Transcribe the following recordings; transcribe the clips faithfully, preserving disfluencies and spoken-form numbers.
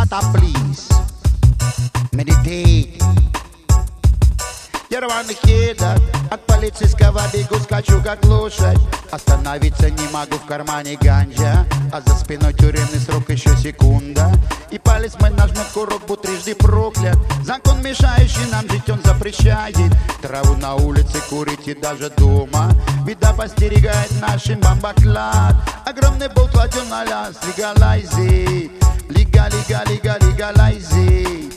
Stop, please. Meditate. Я рваный кедах, от полицейского бегу, скачу как лошадь. Остановиться не могу, в кармане ганджа, а за спиной тюремный срок еще секунда. И палец мой нажмет курок, будь трижды проклят. Закон, мешающий нам жить, он запрещает траву на улице курить и даже дома. Беда постерегает нашим бомбоклад. Огромный болт кладем на ляс, легалайзи. Лига, лига, лига, легалайзи.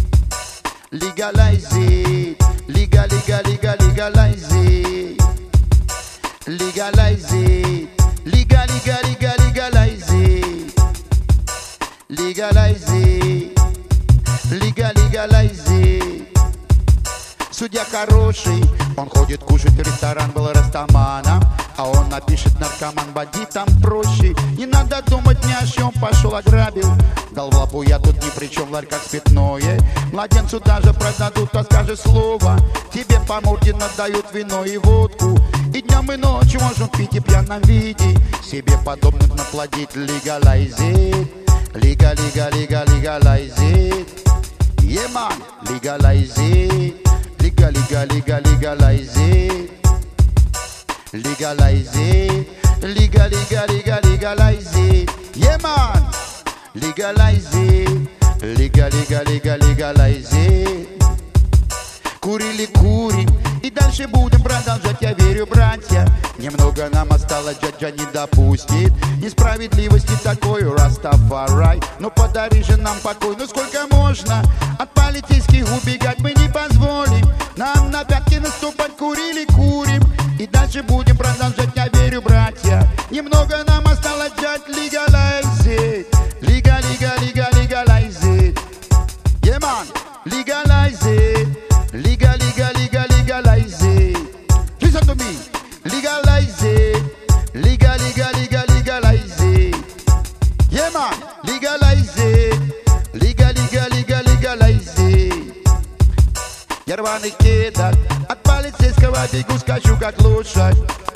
Legalize it, liga, liga, liga, legalize it. Legalize it, liga, liga, liga, legalize it. Legalize it, liga, legalize it. Судья хороший, он ходит кушать, ресторан был растаманом, а он напишет наркоман, бандитам проще. Не надо думать ни о чем, пошел ограбил. Дал в лапу, я тут ни при чем, в ларьках спиртное. Младенцу даже продадут, а скажешь слово. Тебе по морде надают вино и водку. И днем и ночью можем пить и в пьяном виде себе подобных наплодить. Legalize it, liga, liga, liga, legalize it. Yeah, man, legalize it. Liga, liga, liga, legalize it. Legalize it. Liga, liga, liga, legalize it. Yeah, man. Legalize it. Liga, liga, liga, legalize it. Курили, курим, и дальше будем продолжать, я верю, братья. Немного нам осталось, джаджа не допустит несправедливости такой, Растафарай. Ну подари же нам покой, ну сколько можно от полицейских убегать, мы не позволим нам на пятки наступать. Курили, курим, и дальше будем продолжать, я верю, братья. Немного нам осталось, джадж, legalize it. Liga, liga, liga, legalize it. Yeah, man, legalize it. Liga, liga, liga, legalize it. Listen to me. Legalize it. Liga, liga, liga, legalize it. Yeah, man. Legalize it. Liga, liga, liga, legalize it. Я рваный кедах, от полицейского бегу, скачу как лошадь.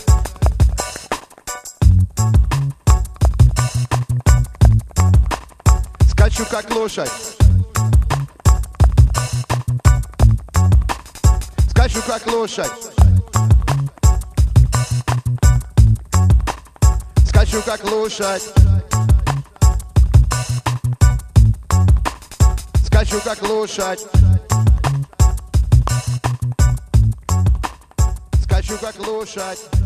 Скачу как лошадь. Скачу как лошадь. Скачу как лошадь. Скачу как лошадь. Скачу как лошадь.